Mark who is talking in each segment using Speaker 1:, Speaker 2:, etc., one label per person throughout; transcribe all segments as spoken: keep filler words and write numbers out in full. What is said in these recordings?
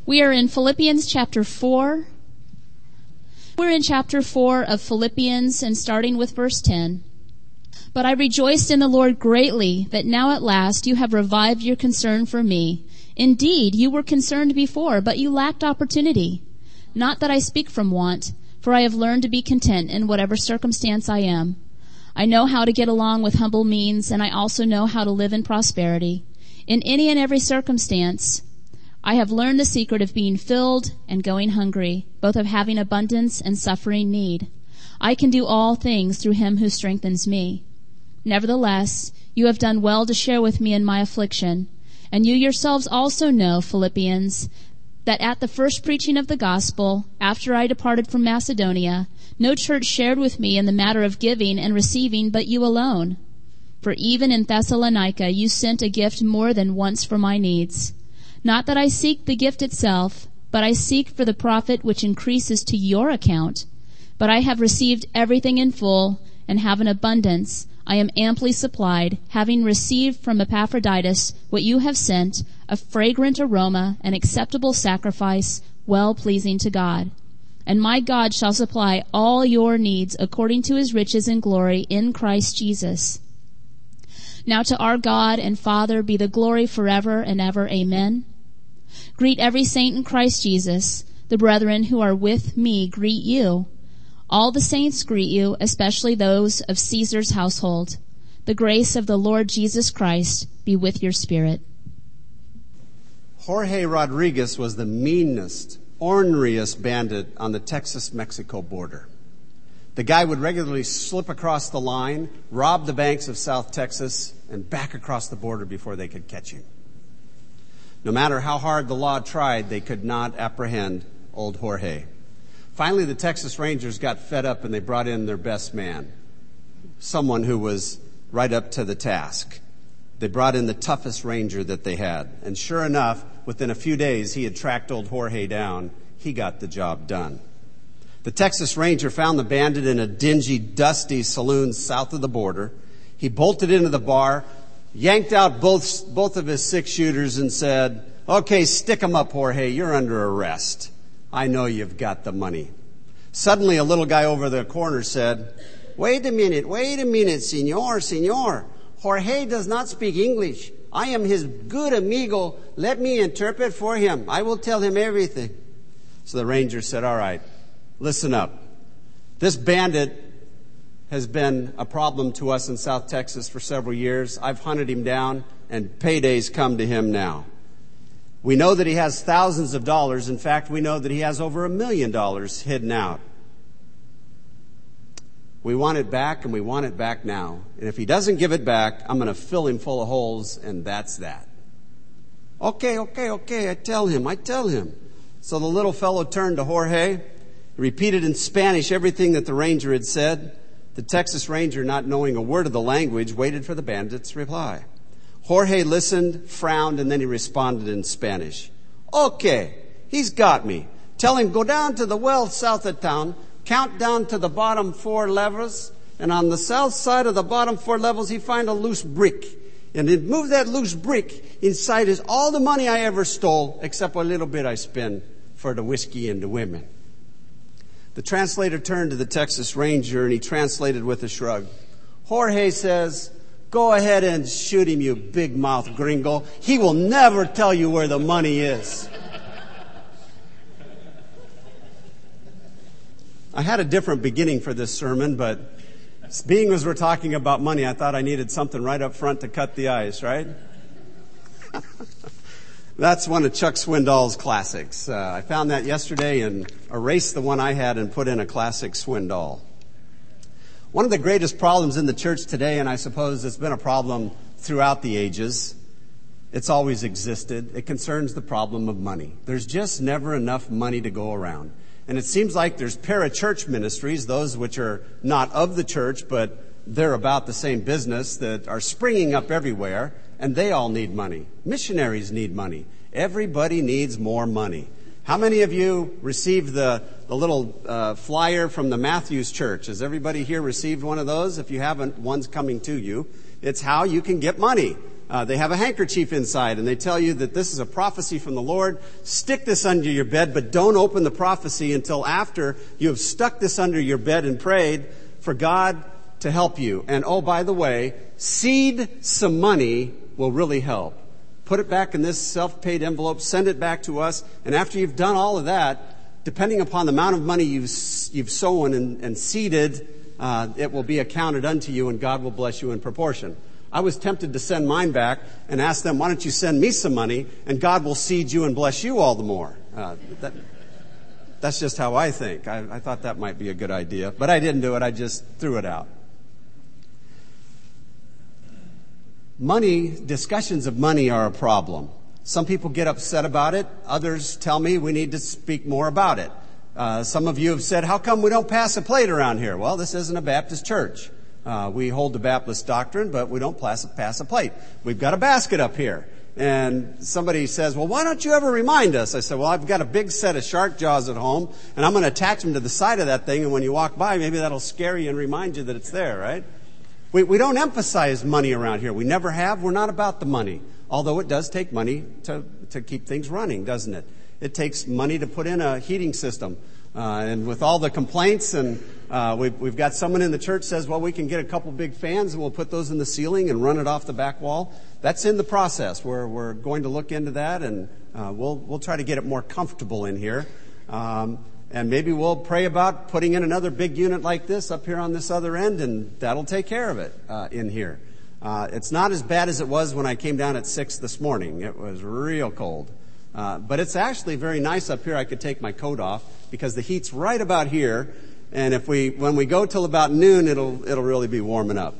Speaker 1: We are in Philippians chapter four. We're in chapter four of Philippians and starting with verse ten. But I rejoiced in the Lord greatly that now at last you have revived your concern for me. Indeed, you were concerned before, but you lacked opportunity. Not that I speak from want, for I have learned to be content in whatever circumstance I am. I know how to get along with humble means, and I also know how to live in prosperity. In any and every circumstance, I have learned the secret of being filled and going hungry, both of having abundance and suffering need. I can do all things through him who strengthens me. Nevertheless, you have done well to share with me in my affliction. And you yourselves also know, Philippians, that at the first preaching of the gospel, after I departed from Macedonia, no church shared with me in the matter of giving and receiving but you alone. For even in Thessalonica you sent a gift more than once for my needs. Not that I seek the gift itself, but I seek for the profit which increases to your account. But I have received everything in full and have an abundance. I am amply supplied, having received from Epaphroditus what you have sent, a fragrant aroma, an acceptable sacrifice, well-pleasing to God. And my God shall supply all your needs according to his riches and glory in Christ Jesus. Now to our God and Father be the glory forever and ever. Amen. Greet every saint in Christ Jesus. The brethren who are with me greet you. All the saints greet you, especially those of Caesar's household. The grace of the Lord Jesus Christ be with your spirit.
Speaker 2: Jorge Rodriguez was the meanest, orneriest bandit on the Texas-Mexico border. The guy would regularly slip across the line, rob the banks of South Texas, and back across the border before they could catch him. No matter how hard the law tried, they could not apprehend old Jorge. Finally, the Texas Rangers got fed up and they brought in their best man, someone who was right up to the task. They brought in the toughest ranger that they had. And sure enough, within a few days, he had tracked old Jorge down. He got the job done. The Texas Ranger found the bandit in a dingy, dusty saloon south of the border. He bolted into the bar, yanked out both, both of his six-shooters and said, "Okay, stick 'em up, Jorge. You're under arrest. I know you've got the money." Suddenly, a little guy over the corner said, "Wait a minute, wait a minute, senor, senor. Jorge does not speak English. I am his good amigo. Let me interpret for him. I will tell him everything." So the ranger said, "All right, listen up. This bandit has been a problem to us in South Texas for several years. I've hunted him down, and payday's come to him now. We know that he has thousands of dollars. In fact, we know that he has over a million dollars hidden out. We want it back, and we want it back now. And if he doesn't give it back, I'm going to fill him full of holes, and that's that." Okay, okay, okay, I tell him, I tell him. So the little fellow turned to Jorge, repeated in Spanish everything that the ranger had said. The Texas Ranger, not knowing a word of the language, waited for the bandit's reply. Jorge listened, frowned, and then he responded in Spanish. "Okay, he's got me. Tell him, go down to the well south of town, count down to the bottom four levels, and on the south side of the bottom four levels, he find a loose brick. And he'd move that loose brick. Inside is all the money I ever stole, except a little bit I spend for the whiskey and the women." The translator turned to the Texas Ranger, and he translated with a shrug. Jorge says, "Go ahead and shoot him, you big-mouth gringo. He will never tell you where the money is." I had a different beginning for this sermon, but being as we're talking about money, I thought I needed something right up front to cut the ice, right? That's one of Chuck Swindoll's classics. Uh, I found that yesterday and erased the one I had and put in a classic Swindoll. One of the greatest problems in the church today, and I suppose it's been a problem throughout the ages, it's always existed, it concerns the problem of money. There's just never enough money to go around. And it seems like there's parachurch ministries, those which are not of the church, but they're about the same business, that are springing up everywhere, and they all need money. Missionaries need money. Everybody needs more money. How many of you received the, the little uh, flyer from the Matthews Church? Has everybody here received one of those? If you haven't, one's coming to you. It's how you can get money. Uh, they have a handkerchief inside, and they tell you that this is a prophecy from the Lord. Stick this under your bed, but don't open the prophecy until after you have stuck this under your bed and prayed for God to help you. And oh, by the way, seed some money will really help. Put it back in this self-paid envelope, send it back to us, and after you've done all of that, depending upon the amount of money you've, you've sown and, and seeded, uh, it will be accounted unto you, and God will bless you in proportion. I was tempted to send mine back and ask them, why don't you send me some money, and God will seed you and bless you all the more. Uh, that, that's just how I think. I, I thought that might be a good idea, but I didn't do it. I just threw it out. Money, discussions of money are a problem. Some people get upset about it. Others tell me we need to speak more about it. Uh, some of you have said, how come we don't pass a plate around here? Well, this isn't a Baptist church. Uh, we hold the Baptist doctrine, but we don't pass, pass a plate. We've got a basket up here. And somebody says, well, why don't you ever remind us? I said, well, I've got a big set of shark jaws at home, and I'm going to attach them to the side of that thing, and when you walk by, maybe that'll scare you and remind you that it's there, right? We, we don't emphasize money around here. We never have. We're not about the money. Although it does take money to, to keep things running, doesn't it? It takes money to put in a heating system. Uh, and with all the complaints, and uh, we've, we've got someone in the church says, well, we can get a couple big fans and we'll put those in the ceiling and run it off the back wall. That's in the process. We're, we're going to look into that, and uh, we'll, we'll try to get it more comfortable in here. Um, And maybe we'll pray about putting in another big unit like this up here on this other end, and that'll take care of it uh, in here. Uh, it's not as bad as it was when I came down at six this morning. It was real cold. Uh, but it's actually very nice up here. I could take my coat off because the heat's right about here. And if we, when we go till about noon, it'll, it'll really be warming up.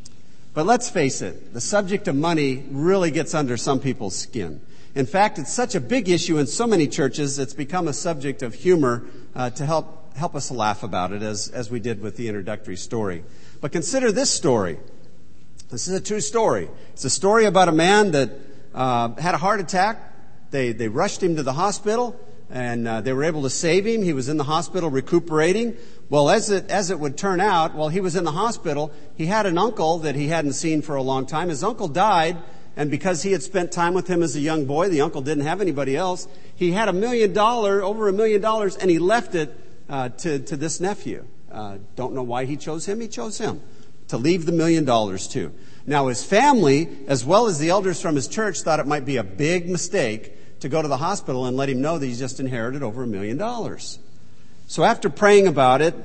Speaker 2: But let's face it, the subject of money really gets under some people's skin. In fact, it's such a big issue in so many churches, it's become a subject of humor uh, to help help us laugh about it, as, as we did with the introductory story. But consider this story. This is a true story. It's a story about a man that uh, had a heart attack. They, they rushed him to the hospital, and uh, they were able to save him. He was in the hospital recuperating. Well, as it, as it would turn out, while he was in the hospital, he had an uncle that he hadn't seen for a long time. His uncle died. And because he had spent time with him as a young boy, the uncle didn't have anybody else. He had a million dollar, over a million dollars, and he left it uh, to, to this nephew. Uh, don't know why he chose him. He chose him to leave the million dollars to. Now, his family, as well as the elders from his church, thought it might be a big mistake to go to the hospital and let him know that he's just inherited over a million dollars. So after praying about it,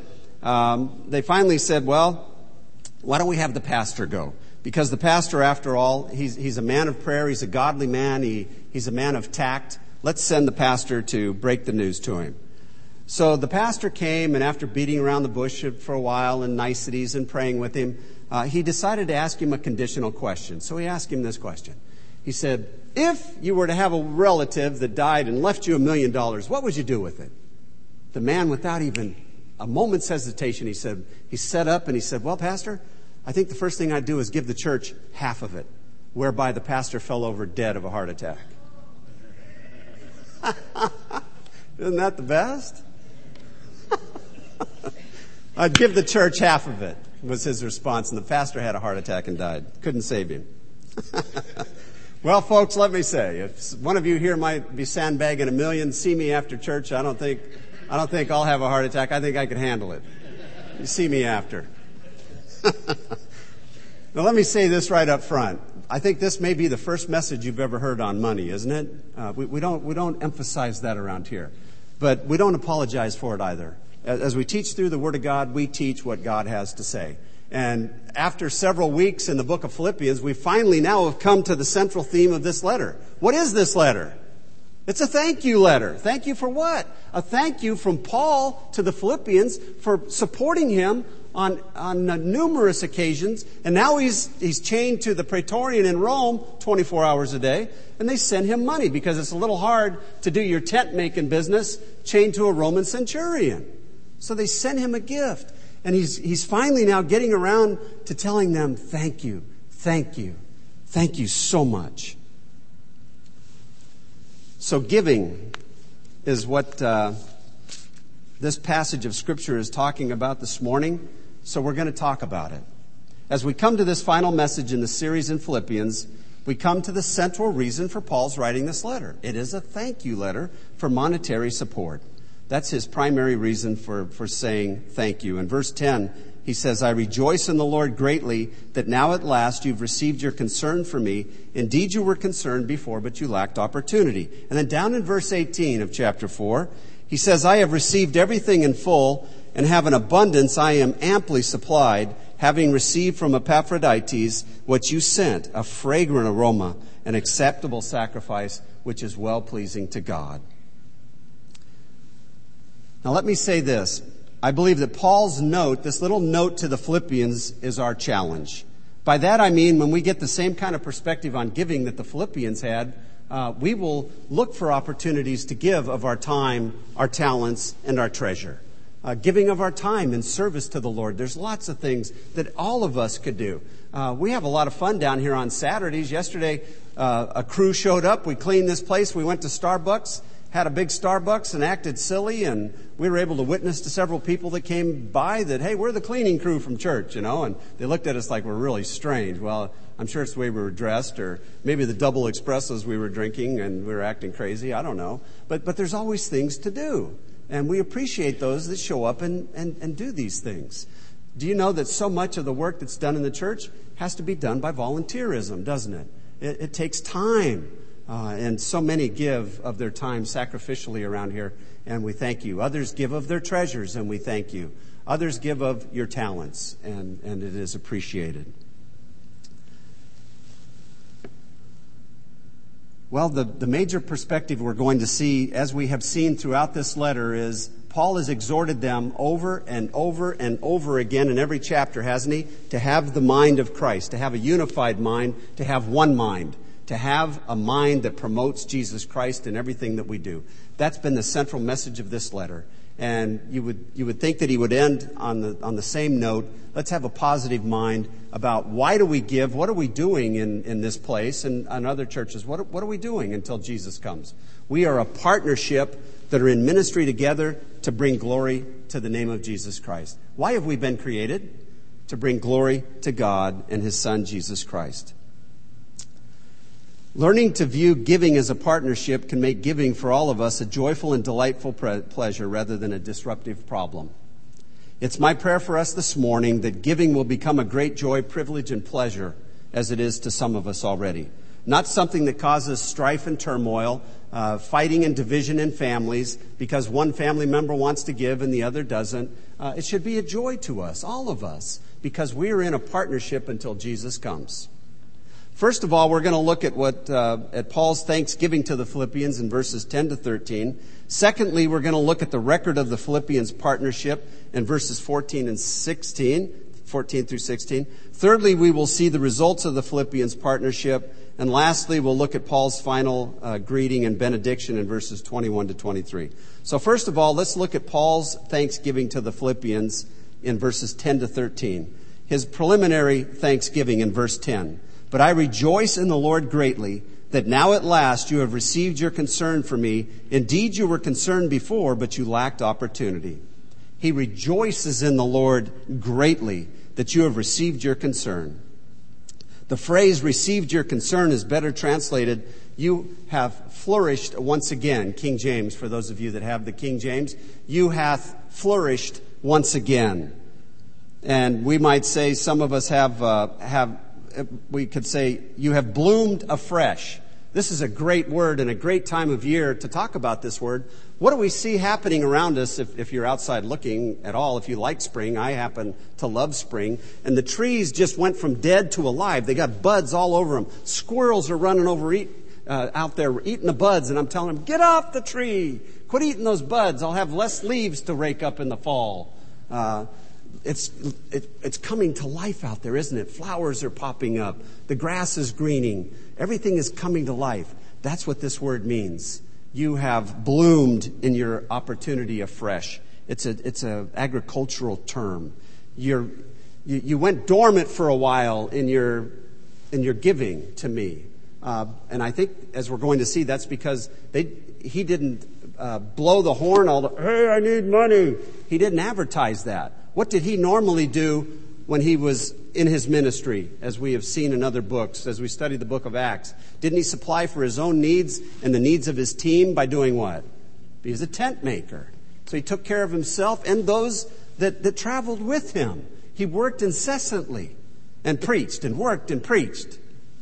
Speaker 2: um, they finally said, well, why don't we have the pastor go? Because the pastor, after all, he's, he's a man of prayer. He's a godly man. He, he's a man of tact. Let's send the pastor to break the news to him. So the pastor came, and after beating around the bush for a while and niceties and praying with him, uh, he decided to ask him a conditional question. So he asked him this question. He said, if you were to have a relative that died and left you a million dollars, what would you do with it? The man, without even a moment's hesitation, he said, he sat up and he said, well, Pastor, I think the first thing I'd do is give the church half of it, whereby the pastor fell over dead of a heart attack. Isn't that the best? I'd give the church half of it, was his response, and the pastor had a heart attack and died. Couldn't save him. Well, folks, let me say, if one of you here might be sandbagging a million, see me after church. I don't think, I don't think I'll have a heart attack. I think I can handle it. You see me after. Now, let me say this right up front. I think this may be the first message you've ever heard on money, isn't it? Uh, we, we don't we don't emphasize that around here, but we don't apologize for it either. As, as we teach through the Word of God, we teach what God has to say. And after several weeks in the book of Philippians, we finally now have come to the central theme of this letter. What is this letter? It's a thank you letter. Thank you for what? A thank you from Paul to the Philippians for supporting him on, on numerous occasions. And now he's, he's chained to the Praetorian in Rome twenty-four hours a day. And they send him money because it's a little hard to do your tent making business chained to a Roman centurion. So they send him a gift. And he's, he's finally now getting around to telling them, thank you, thank you, thank you so much. So giving is what uh, this passage of Scripture is talking about this morning. So we're going to talk about it. As we come to this final message in the series in Philippians, we come to the central reason for Paul's writing this letter. It is a thank you letter for monetary support. That's his primary reason for, for saying thank you. In verse ten, he says, I rejoice in the Lord greatly that now at last you've received your concern for me. Indeed, you were concerned before, but you lacked opportunity. And then down in verse eighteen of chapter four, he says, I have received everything in full and have an abundance. I am amply supplied, having received from Epaphroditus what you sent, a fragrant aroma, an acceptable sacrifice, which is well-pleasing to God. Now let me say this. I believe that Paul's note, this little note to the Philippians, is our challenge. By that I mean when we get the same kind of perspective on giving that the Philippians had, uh, we will look for opportunities to give of our time, our talents, and our treasure. Uh, giving of our time in service to the Lord. There's lots of things that all of us could do. Uh, we have a lot of fun down here on Saturdays. Yesterday, uh, a crew showed up. We cleaned this place. We went to Starbucks, had a big Starbucks and acted silly, and we were able to witness to several people that came by that, hey, we're the cleaning crew from church, you know, and they looked at us like we're really strange. Well, I'm sure it's the way we were dressed, or maybe the double espressos we were drinking and we were acting crazy. I don't know. But, but there's always things to do. And we appreciate those that show up and, and, and do these things. Do you know that so much of the work that's done in the church has to be done by volunteerism, doesn't it? It, it takes time. Uh, and so many give of their time sacrificially around here, and we thank you. Others give of their treasures, and we thank you. Others give of your talents, and, and it is appreciated. Well, the, the major perspective we're going to see, as we have seen throughout this letter, is Paul has exhorted them over and over and over again in every chapter, hasn't he? To have the mind of Christ, to have a unified mind, to have one mind, to have a mind that promotes Jesus Christ in everything that we do. That's been the central message of this letter. And you would you would think that he would end on the on the same note. Let's have a positive mind about why do we give? What are we doing in, in this place and in other churches? What, what are we doing until Jesus comes? We are a partnership that are in ministry together to bring glory to the name of Jesus Christ. Why have we been created? To bring glory to God and His Son, Jesus Christ. Learning to view giving as a partnership can make giving for all of us a joyful and delightful pre- pleasure rather than a disruptive problem. It's my prayer for us this morning that giving will become a great joy, privilege, and pleasure as it is to some of us already. Not something that causes strife and turmoil, uh, fighting and division in families because one family member wants to give and the other doesn't. Uh, it should be a joy to us, all of us, because we are in a partnership until Jesus comes. First of all, we're going to look at what uh, at Paul's thanksgiving to the Philippians in verses ten to thirteen. Secondly, we're going to look at the record of the Philippians' partnership in verses fourteen and sixteen, fourteen through sixteen. Thirdly, we will see the results of the Philippians' partnership. And lastly, we'll look at Paul's final uh, greeting and benediction in verses twenty-one to twenty-three. So first of all, let's look at Paul's thanksgiving to the Philippians in verses ten to thirteen. His preliminary thanksgiving in verse ten. But I rejoice in the Lord greatly that now at last you have received your concern for me. Indeed, you were concerned before, but you lacked opportunity. He rejoices in the Lord greatly that you have received your concern. The phrase received your concern is better translated, you have flourished once again. King James, for those of you that have the King James, you hath flourished once again. And we might say, some of us have, uh, have, we could say, you have bloomed afresh. This is a great word and a great time of year to talk about this word. What do we see happening around us if, if you're outside looking at all? If you like spring, I happen to love spring. And the trees just went from dead to alive. They got buds all over them. Squirrels are running over eat, uh, out there eating the buds. And I'm telling them, get off the tree. Quit eating those buds. I'll have less leaves to rake up in the fall. Uh, It's it, it's coming to life out there, isn't it? Flowers are popping up. The grass is greening. Everything is coming to life. That's what this word means. You have bloomed in your opportunity afresh. It's a it's a agricultural term. You're you, you went dormant for a while in your in your giving to me, uh, and I think as we're going to see, that's because they he didn't uh, blow the horn all the hey I need money. He didn't advertise that. What did he normally do when he was in his ministry, as we have seen in other books, as we study the book of Acts? Didn't he supply for his own needs and the needs of his team by doing what? He was a tent maker. So he took care of himself and those that, that traveled with him. He worked incessantly and preached and worked and preached.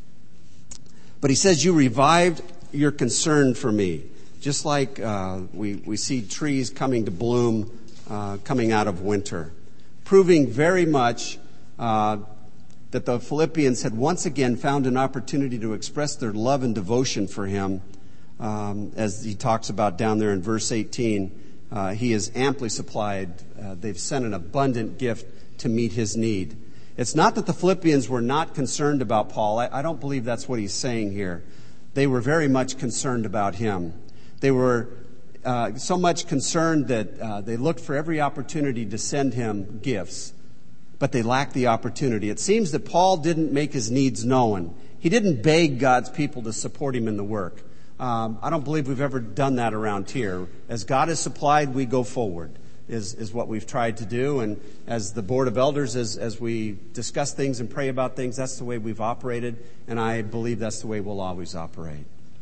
Speaker 2: But he says, you revived your concern for me. Just like uh, we, we see trees coming to bloom, uh, coming out of winter. Proving very much uh, that the Philippians had once again found an opportunity to express their love and devotion for him. Um, as he talks about down there in verse eighteen, uh, he is amply supplied. Uh, they've sent an abundant gift to meet his need. It's not that the Philippians were not concerned about Paul. I, I don't believe that's what he's saying here. They were very much concerned about him. They were uh, so much concerned that uh, they looked for every opportunity to send him gifts, but they lacked the opportunity. It seems that Paul didn't make his needs known. He didn't beg God's people to support him in the work. Um, I don't believe we've ever done that around here. As God has supplied, we go forward, is, is what we've tried to do. And as the Board of Elders, as, as we discuss things and pray about things, that's the way we've operated. And I believe that's the way we'll always operate.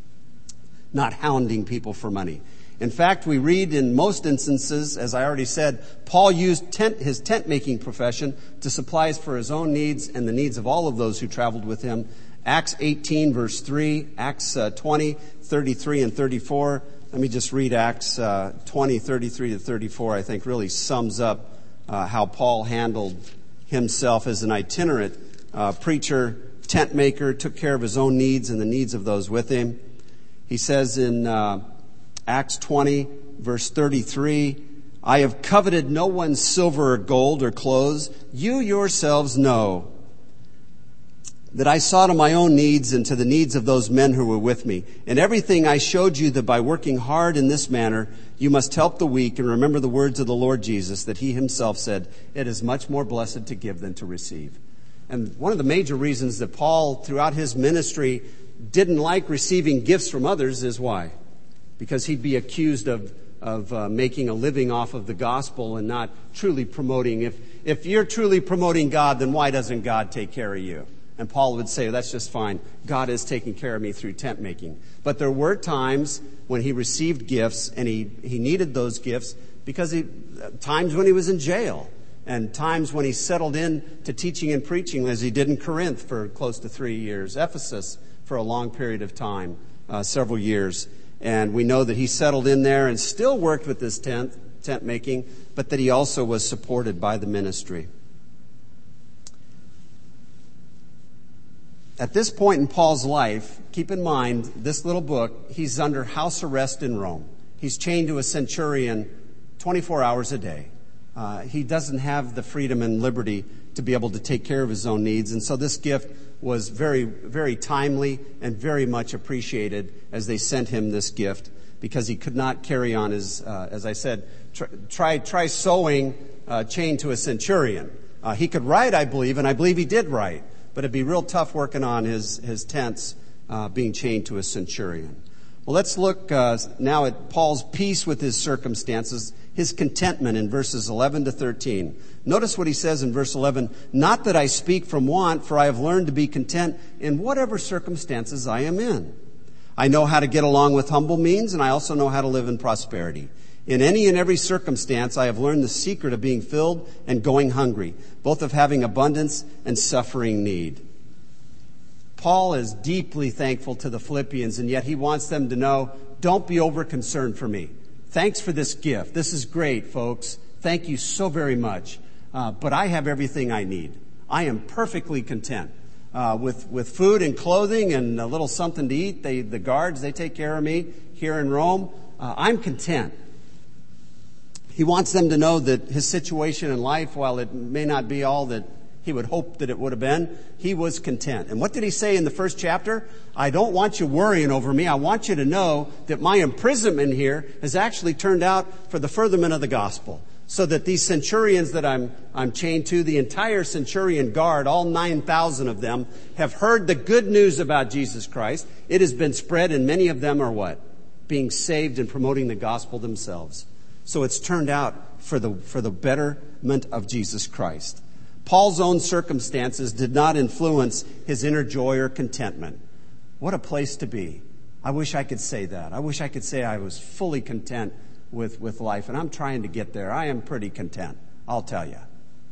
Speaker 2: Not hounding people for money. In fact, we read in most instances, as I already said, Paul used tent, his tent-making profession to supply for his own needs and the needs of all of those who traveled with him. Acts eighteen, verse three, Acts uh, twenty, thirty-three and thirty-four. Let me just read Acts uh, twenty, thirty-three to thirty-four. I think really sums up uh, how Paul handled himself as an itinerant uh, preacher, tent maker, took care of his own needs and the needs of those with him. He says in uh, Acts twenty, verse thirty-three, I have coveted no one's silver or gold or clothes. You yourselves know that I saw to my own needs and to the needs of those men who were with me. In everything I showed you that by working hard in this manner, you must help the weak and remember the words of the Lord Jesus, that he himself said, it is much more blessed to give than to receive. And one of the major reasons that Paul, throughout his ministry, didn't like receiving gifts from others is why? Because he'd be accused of, of uh, making a living off of the gospel and not truly promoting. If, if you're truly promoting God, then why doesn't God take care of you? And Paul would say, that's just fine. God is taking care of me through tent making. But there were times when he received gifts and he, he needed those gifts because he, times when he was in jail and times when he settled in to teaching and preaching, as he did in Corinth for close to three years, Ephesus for a long period of time, uh, several years. And we know that he settled in there and still worked with this tent, tent making, but that he also was supported by the ministry. At this point in Paul's life, keep in mind, this little book, he's under house arrest in Rome. He's chained to a centurion twenty-four hours a day. Uh, he doesn't have the freedom and liberty to be able to take care of his own needs. And so this gift was very, very timely and very much appreciated as they sent him this gift because he could not carry on his, uh, as I said, try, try, try sewing uh, chained to a centurion. Uh, he could write, I believe, and I believe he did write. But it'd be real tough working on his, his tents uh, being chained to a centurion. Well, let's look uh, now at Paul's peace with his circumstances, his contentment in verses eleven to thirteen. Notice what he says in verse eleven, not that I speak from want, for I have learned to be content in whatever circumstances I am in. I know how to get along with humble means, and I also know how to live in prosperity. In any and every circumstance, I have learned the secret of being filled and going hungry, both of having abundance and suffering need. Paul is deeply thankful to the Philippians, and yet he wants them to know, don't be over concerned for me. Thanks for this gift. This is great, folks. Thank you so very much. Uh, but I have everything I need. I am perfectly content. Uh, with, with food and clothing and a little something to eat, they, the guards, they take care of me here in Rome. Uh, I'm content. He wants them to know that his situation in life, while it may not be all that he would hope that it would have been, he was content. And what did he say in the first chapter? I don't want you worrying over me. I want you to know that my imprisonment here has actually turned out for the furtherment of the gospel. So that these centurions that I'm, I'm chained to, the entire centurion guard, all nine thousand of them, have heard the good news about Jesus Christ. It has been spread, and many of them are what? Being saved and promoting the gospel themselves. So it's turned out for the, for the betterment of Jesus Christ. Paul's own circumstances did not influence his inner joy or contentment. What a place to be. I wish I could say that. I wish I could say I was fully content with, with life, and I'm trying to get there. I am pretty content, I'll tell you.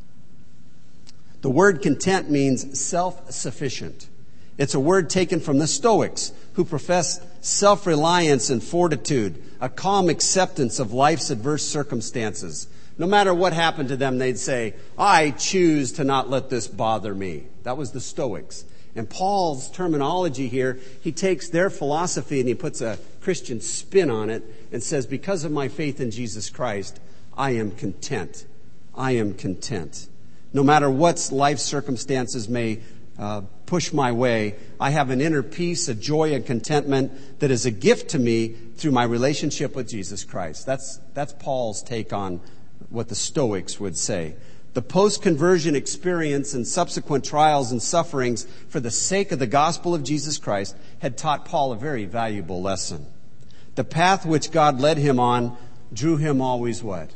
Speaker 2: The word content means self-sufficient. It's a word taken from the Stoics, who professed self-reliance and fortitude, a calm acceptance of life's adverse circumstances. No matter what happened to them, they'd say, I choose to not let this bother me. That was the Stoics. And Paul's terminology here, he takes their philosophy and he puts a Christian spin on it and says, because of my faith in Jesus Christ, I am content. I am content. No matter what life circumstances may uh, push my way, I have an inner peace, a joy, and contentment that is a gift to me through my relationship with Jesus Christ. That's, that's Paul's take on what the Stoics would say. The post-conversion experience and subsequent trials and sufferings for the sake of the gospel of Jesus Christ had taught Paul a very valuable lesson. The path which God led him on drew him always what?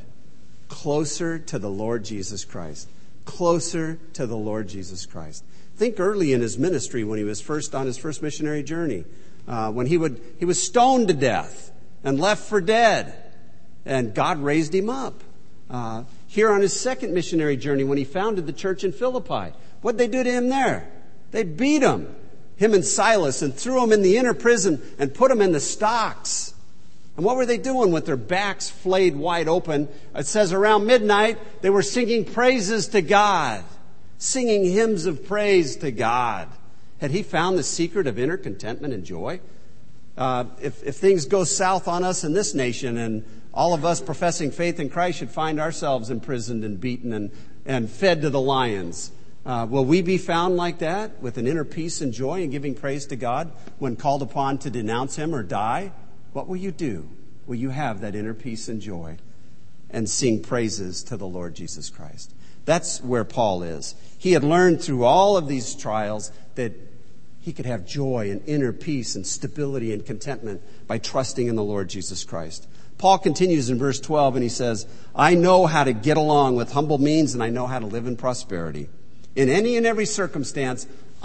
Speaker 2: Closer to the Lord Jesus Christ. Closer to the Lord Jesus Christ. Think early in his ministry when he was first on his first missionary journey, uh, when he would he was stoned to death and left for dead, and God raised him up. Uh, here on his second missionary journey, when he founded the church in Philippi, what'd they do to him there? They beat him, him and Silas, and threw him in the inner prison and put him in the stocks. And what were they doing with their backs flayed wide open? It says around midnight, they were singing praises to God, singing hymns of praise to God. Had he found the secret of inner contentment and joy? Uh, if, if things go south on us in this nation and all of us professing faith in Christ should find ourselves imprisoned and beaten and, and fed to the lions, uh, will we be found like that with an inner peace and joy and giving praise to God when called upon to denounce him or die? What will you do? Will you have that inner peace and joy and sing praises to the Lord Jesus Christ? That's where Paul is. He had learned through all of these trials that he could have joy and inner peace and stability and contentment by trusting in the Lord Jesus Christ. Paul continues in verse twelve and he says, I know how to get along with humble means and I know how to live in prosperity. In any and every circumstance,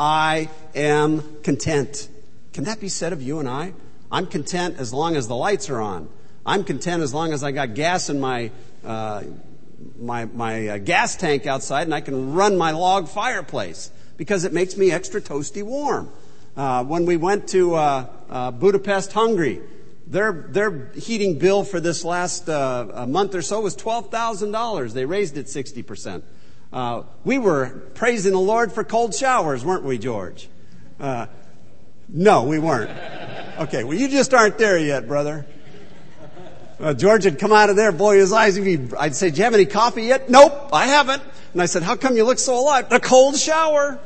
Speaker 2: I am content. Can that be said of you and I? I'm content as long as the lights are on. I'm content as long as I got gas in my uh, my, my uh, gas tank outside and I can run my log fireplace because it makes me extra toasty warm. Uh, when we went to uh, uh, Budapest, Hungary, their their heating bill for this last uh, a month or so was twelve thousand dollars. They raised it sixty percent. Uh, we were praising the Lord for cold showers, weren't we, George? Uh, no, we weren't. Okay, well, you just aren't there yet, brother. Uh, George had come out of there, boy, his eyes, I'd say, do you have any coffee yet? Nope, I haven't. And I said, how come you look so alive? A cold shower.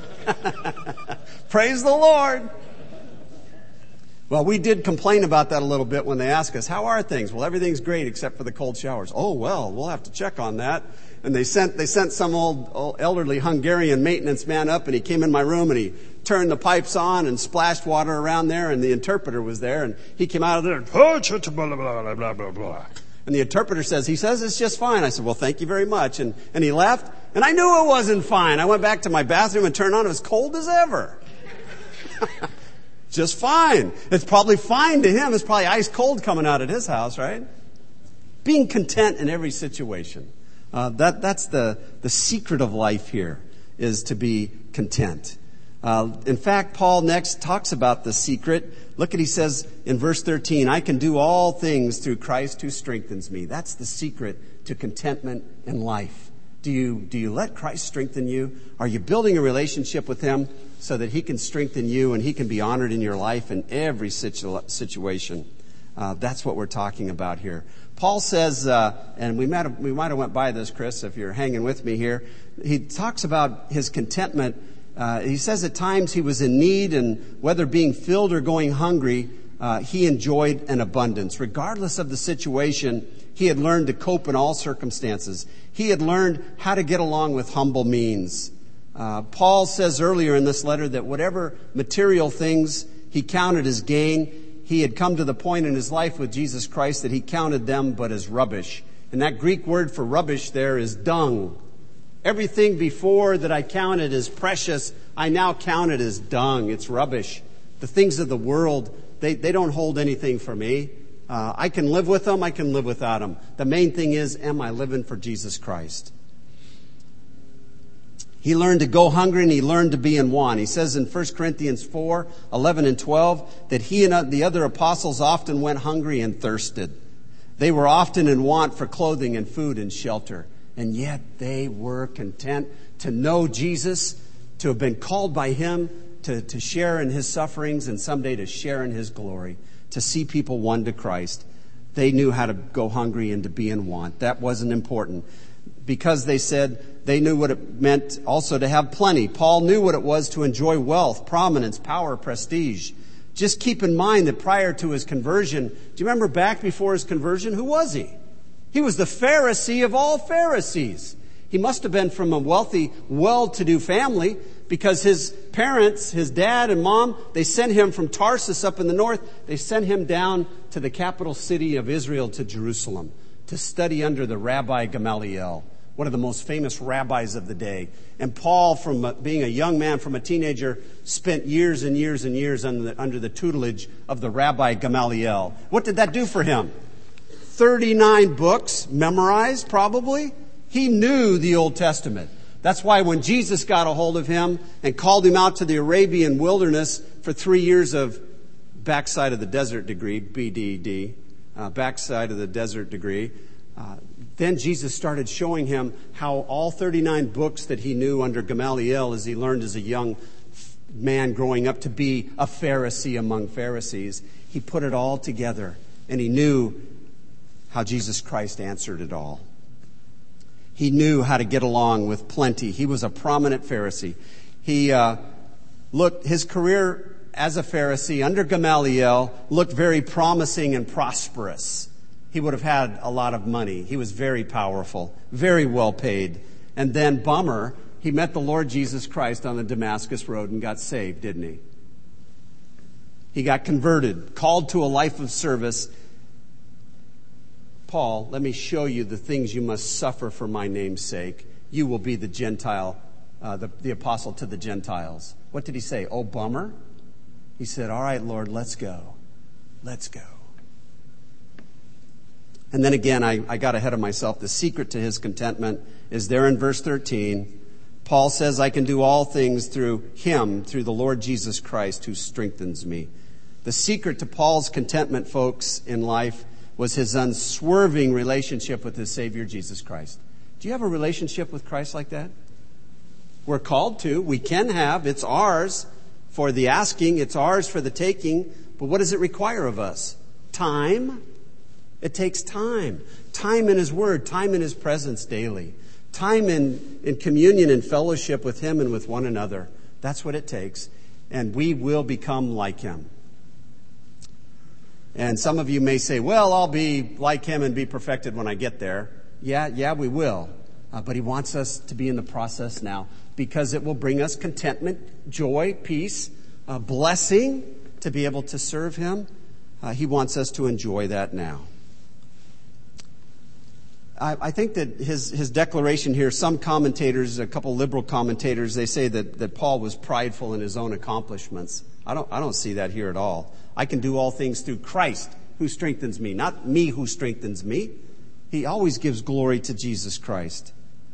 Speaker 2: Praise the Lord. Well, we did complain about that a little bit when they asked us, how are things? Well, everything's great except for the cold showers. Oh, well, we'll have to check on that. And they sent, they sent some old, old elderly Hungarian maintenance man up and he came in my room and he turned the pipes on and splashed water around there and the interpreter was there and he came out of there and, blah, blah, blah, blah, blah. And the interpreter says, he says it's just fine. I said, well, thank you very much. And, and he left and I knew it wasn't fine. I went back to my bathroom and turned on. It was cold as ever. Just fine. It's probably fine to him. It's probably ice cold coming out at his house, right? Being content in every situation. Uh, that, that's the, the secret of life here, is to be content. Uh, in fact, Paul next talks about the secret. Look at, he says in verse thirteen, I can do all things through Christ who strengthens me. That's the secret to contentment in life. Do you, do you let Christ strengthen you? Are you building a relationship with him so that he can strengthen you and he can be honored in your life in every situ- situation? Uh, that's what we're talking about here. Paul says, uh, and we might have, we might have went by this, Chris, if you're hanging with me here. He talks about his contentment. Uh, he says at times he was in need, and whether being filled or going hungry, uh, he enjoyed an abundance. Regardless of the situation, he had learned to cope in all circumstances. He had learned how to get along with humble means. Uh, Paul says earlier in this letter that whatever material things he counted as gain, he had come to the point in his life with Jesus Christ that he counted them but as rubbish. And that Greek word for rubbish there is dung. Everything before that I counted as precious, I now count it as dung. It's rubbish. The things of the world, they, they don't hold anything for me. Uh, I can live with them. I can live without them. The main thing is, am I living for Jesus Christ? He learned to go hungry and he learned to be in want. He says in First Corinthians four, eleven and twelve, that he and the other apostles often went hungry and thirsted. They were often in want for clothing and food and shelter. And yet they were content to know Jesus, to have been called by him, to, to share in his sufferings and someday to share in his glory, to see people won to Christ. They knew how to go hungry and to be in want. That wasn't important. Because they said they knew what it meant also to have plenty. Paul knew what it was to enjoy wealth, prominence, power, prestige. Just keep in mind that prior to his conversion, do you remember back before his conversion, who was he? He was the Pharisee of all Pharisees. He must have been from a wealthy, well-to-do family because his parents, his dad and mom, they sent him from Tarsus up in the north. They sent him down to the capital city of Israel, to Jerusalem, to study under the Rabbi Gamaliel, one of the most famous rabbis of the day. And Paul, from being a young man, from a teenager, spent years and years and years under the, under the tutelage of the Rabbi Gamaliel. What did that do for him? thirty-nine books memorized, probably. He knew the Old Testament. That's why when Jesus got a hold of him and called him out to the Arabian wilderness for three years of backside of the desert degree, B D D, uh, backside of the desert degree, uh, then Jesus started showing him how all thirty-nine books that he knew under Gamaliel, as he learned as a young man growing up to be a Pharisee among Pharisees, he put it all together and he knew how Jesus Christ answered it all. He knew how to get along with plenty. He was a prominent Pharisee. He uh, looked, his career as a Pharisee under Gamaliel looked very promising and prosperous. He would have had a lot of money. He was very powerful, very well paid. And then, bummer, he met the Lord Jesus Christ on the Damascus Road and got saved, didn't he? He got converted, called to a life of service. Paul, let me show you the things you must suffer for my name's sake. You will be the Gentile, uh, the, the apostle to the Gentiles. What did he say? Oh, bummer. He said, all right, Lord, let's go. Let's go. And then again, I, I got ahead of myself. The secret to his contentment is there in verse thirteen. Paul says, I can do all things through him, through the Lord Jesus Christ who strengthens me. The secret to Paul's contentment, folks, in life was his unswerving relationship with his Savior, Jesus Christ. Do you have a relationship with Christ like that? We're called to. We can have. It's ours for the asking. It's ours for the taking. But what does it require of us? Time. It takes time. Time in his word. Time in his presence daily. Time in, in communion and fellowship with him and with one another. That's what it takes. And we will become like him. And some of you may say, well, I'll be like him and be perfected when I get there. Yeah, yeah, we will. Uh, but he wants us to be in the process now because it will bring us contentment, joy, peace, uh, blessing to be able to serve him. Uh, he wants us to enjoy that now. I, I think that his, his declaration here, some commentators, a couple liberal commentators, they say that, that Paul was prideful in his own accomplishments. I don't, I don't see that here at all. I can do all things through Christ who strengthens me, not me who strengthens me. He always gives glory to Jesus Christ.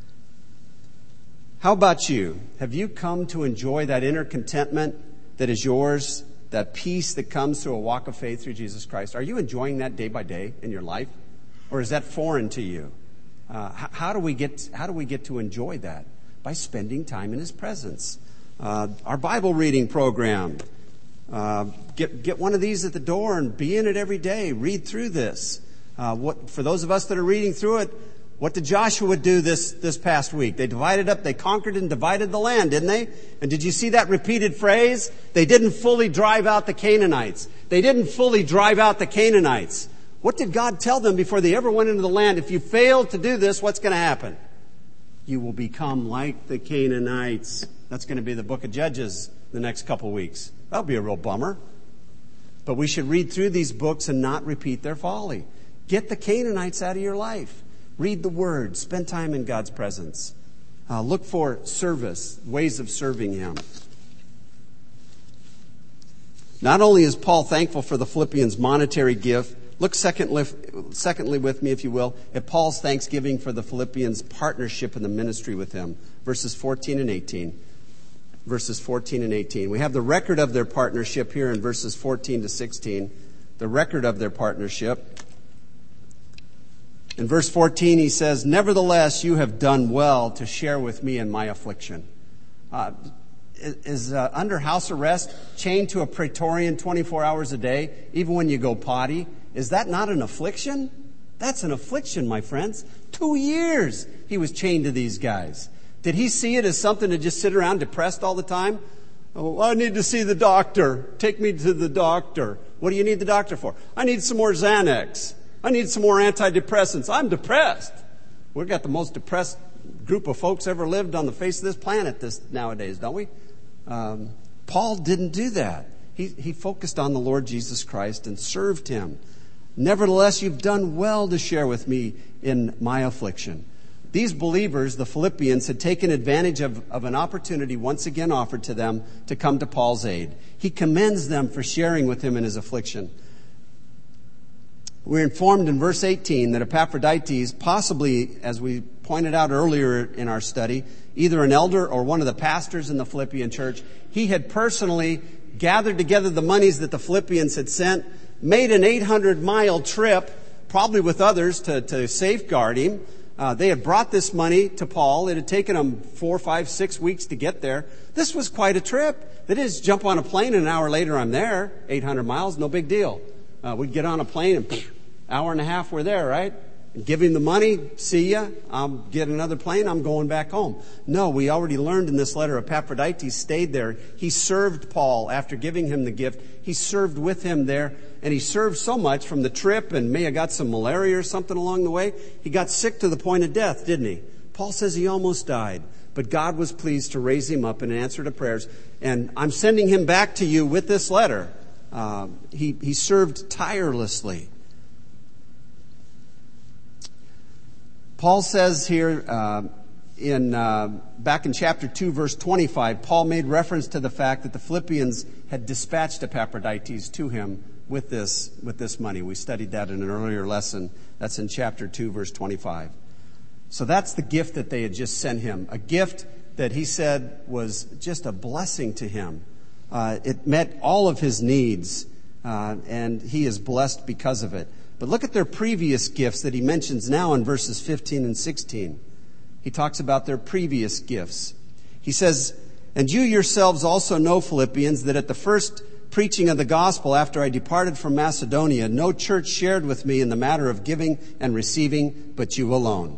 Speaker 2: How about you? Have you come to enjoy that inner contentment that is yours, that peace that comes through a walk of faith through Jesus Christ? Are you enjoying that day by day in your life? Or is that foreign to you? Uh, how, how do we get, how do we get to enjoy that? By spending time in his presence. Uh, our Bible reading program. Uh, get get one of these at the door and be in it every day. Read through this. Uh, what for those of us that are reading through it, what did Joshua do this this past week? They divided up, they conquered and divided the land, didn't they? And did you see that repeated phrase? They didn't fully drive out the Canaanites. They didn't fully drive out the Canaanites. What did God tell them before they ever went into the land? If you fail to do this, what's going to happen? You will become like the Canaanites. That's going to be the book of Judges the next couple weeks. That'll be a real bummer. But we should read through these books and not repeat their folly. Get the Canaanites out of your life. Read the Word. Spend time in God's presence. Uh, look for service, ways of serving him. Not only is Paul thankful for the Philippians' monetary gift, look secondly, secondly with me, if you will, at Paul's thanksgiving for the Philippians' partnership in the ministry with him. Verses fourteen and eighteen. Verses fourteen and eighteen. We have the record of their partnership here in verses fourteen to sixteen. The record of their partnership. In verse fourteen, he says, "Nevertheless, you have done well to share with me in my affliction." Uh, is uh, under house arrest, chained to a Praetorian twenty-four hours a day, even when you go potty, is that not an affliction? That's an affliction, my friends. Two years he was chained to these guys. Did he see it as something to just sit around depressed all the time? Oh, I need to see the doctor. Take me to the doctor. What do you need the doctor for? I need some more Xanax. I need some more antidepressants. I'm depressed. We've got the most depressed group of folks ever lived on the face of this planet this nowadays, don't we? Um, Paul didn't do that. He, he focused on the Lord Jesus Christ and served him. "Nevertheless, you've done well to share with me in my affliction." These believers, the Philippians, had taken advantage of, of an opportunity once again offered to them to come to Paul's aid. He commends them for sharing with him in his affliction. We're informed in verse eighteen that Epaphroditus, possibly, as we pointed out earlier in our study, either an elder or one of the pastors in the Philippian church, he had personally gathered together the monies that the Philippians had sent, made an eight hundred mile trip, probably with others, to, to safeguard him. Uh, they had brought this money to Paul. It had taken them four, five, six weeks to get there. This was quite a trip. They didn't just jump on a plane and an hour later I'm there. eight hundred miles, no big deal. Uh, we'd get on a plane and poof, hour and a half we're there, right? And give him the money, see ya, I'll get another plane, I'm going back home. No, we already learned in this letter, Epaphroditus stayed there. He served Paul after giving him the gift. He served with him there, and he served so much from the trip and may have got some malaria or something along the way. He got sick to the point of death, didn't he? Paul says he almost died, but God was pleased to raise him up in answer to prayers. And I'm sending him back to you with this letter. Uh, he, he served tirelessly. Paul says here uh, in uh, back in chapter two, verse twenty-five, Paul made reference to the fact that the Philippians had dispatched Epaphroditus to him with this with this money. We studied that in an earlier lesson. That's in chapter two, verse twenty-five. So that's the gift that they had just sent him, a gift that he said was just a blessing to him. Uh, it met all of his needs, uh, and he is blessed because of it. But look at their previous gifts that he mentions now in verses fifteen and sixteen. He talks about their previous gifts. He says, "And you yourselves also know, Philippians, that at the first preaching of the gospel after I departed from Macedonia, no church shared with me in the matter of giving and receiving, but you alone."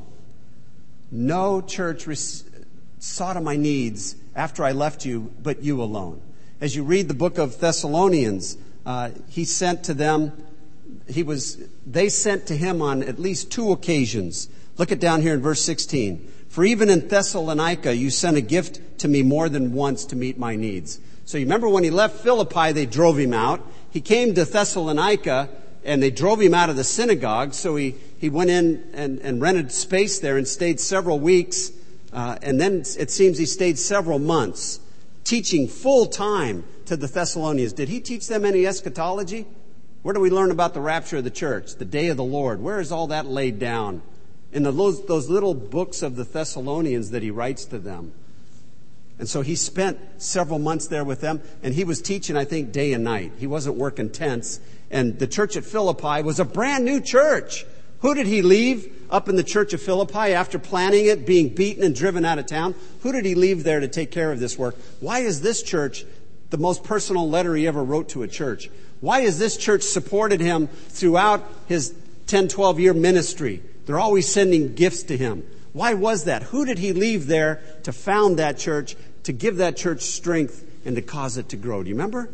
Speaker 2: No church res- saw to my needs after I left you, but you alone. As you read the book of Thessalonians, uh, he sent to them He was, they sent to him on at least two occasions. Look at down here in verse sixteen. "For even in Thessalonica, you sent a gift to me more than once to meet my needs." So you remember when he left Philippi, they drove him out. He came to Thessalonica and they drove him out of the synagogue. So he, he went in and, and rented space there and stayed several weeks. Uh, and then it seems he stayed several months teaching full time to the Thessalonians. Did he teach them any eschatology? Where do we learn about the rapture of the church, the day of the Lord? Where is all that laid down? In the, those, those little books of the Thessalonians that he writes to them. And so he spent several months there with them, and he was teaching, I think, day and night. He wasn't working tents. And the church at Philippi was a brand new church. Who did he leave up in the church of Philippi after planning it, being beaten and driven out of town? Who did he leave there to take care of this work? Why is this church the most personal letter he ever wrote to a church? Why has this church supported him throughout his ten, twelve year ministry? They're always sending gifts to him. Why was that? Who did he leave there to found that church, to give that church strength and to cause it to grow? Do you remember?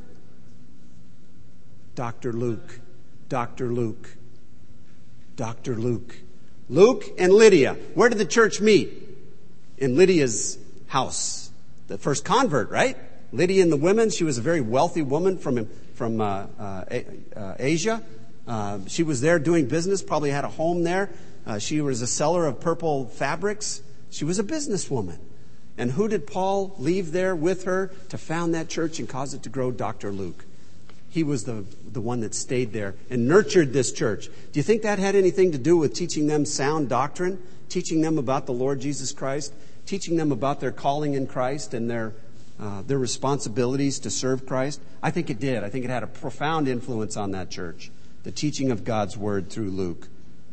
Speaker 2: Doctor Luke. Doctor Luke. Doctor Luke. Luke and Lydia. Where did the church meet? In Lydia's house. The first convert, right? Lydia and the women. She was a very wealthy woman from from uh, uh, uh, Asia. Uh, she was there doing business, probably had a home there. Uh, she was a seller of purple fabrics. She was a businesswoman. And who did Paul leave there with her to found that church and cause it to grow? Doctor Luke. He was the, the one that stayed there and nurtured this church. Do you think that had anything to do with teaching them sound doctrine? Teaching them about the Lord Jesus Christ? Teaching them about their calling in Christ and their uh, their responsibilities to serve Christ? I think it did. I think it had a profound influence on that church. The teaching of God's Word through Luke.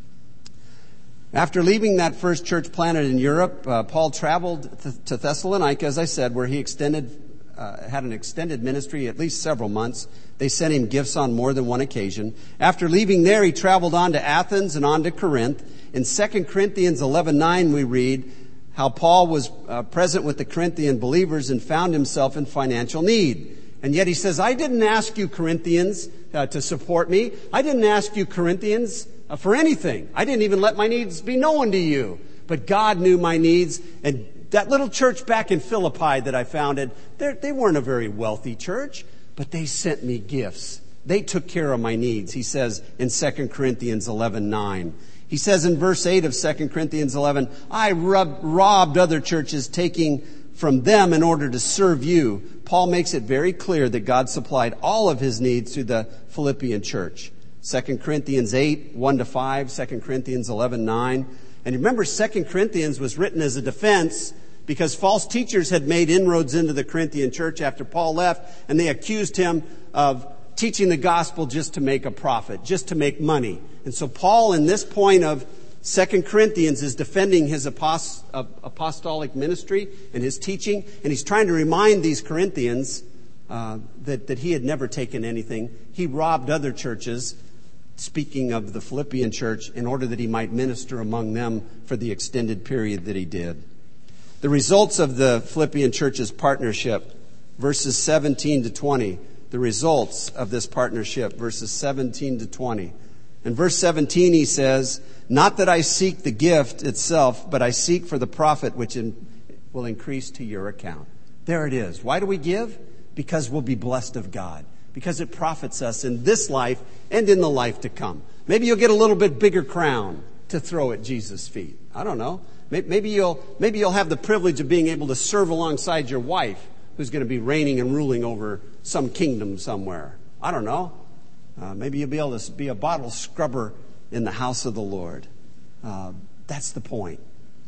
Speaker 2: After leaving that first church planted in Europe, uh, Paul traveled th- to Thessalonica, as I said, where he extended, uh, had an extended ministry, at least several months. They sent him gifts on more than one occasion. After leaving there, he traveled on to Athens and on to Corinth. In Second Corinthians eleven nine, we read how Paul was uh, present with the Corinthian believers and found himself in financial need. And yet he says, I didn't ask you, Corinthians, uh, to support me. I didn't ask you, Corinthians, uh, for anything. I didn't even let my needs be known to you. But God knew my needs. And that little church back in Philippi that I founded, they weren't a very wealthy church, but they sent me gifts. They took care of my needs, he says in Second Corinthians eleven nine. He says in verse eight of Second Corinthians eleven, I rub, robbed other churches, taking from them in order to serve you. Paul makes it very clear that God supplied all of his needs through the Philippian church. Second Corinthians eight, one to five, Second Corinthians eleven nine. And remember, Second Corinthians was written as a defense because false teachers had made inroads into the Corinthian church after Paul left, and they accused him of teaching the gospel just to make a profit, just to make money. And so Paul, in this point of Second Corinthians, is defending his apost- uh, apostolic ministry and his teaching, and he's trying to remind these Corinthians uh, that, that he had never taken anything. He robbed other churches, speaking of the Philippian church, in order that he might minister among them for the extended period that he did. The results of the Philippian church's partnership, verses seventeen to twenty, the results of this partnership, verses seventeen to twenty. In verse seventeen, he says, not that I seek the gift itself, but I seek for the profit which in, will increase to your account. There it is. Why do we give? Because we'll be blessed of God. Because it profits us in this life and in the life to come. Maybe you'll get a little bit bigger crown to throw at Jesus' feet. I don't know. Maybe you'll, maybe you'll have the privilege of being able to serve alongside your wife, who's going to be reigning and ruling over some kingdom somewhere. I don't know. Uh, maybe you'll be able to be a bottle scrubber in the house of the Lord. Uh, that's the point.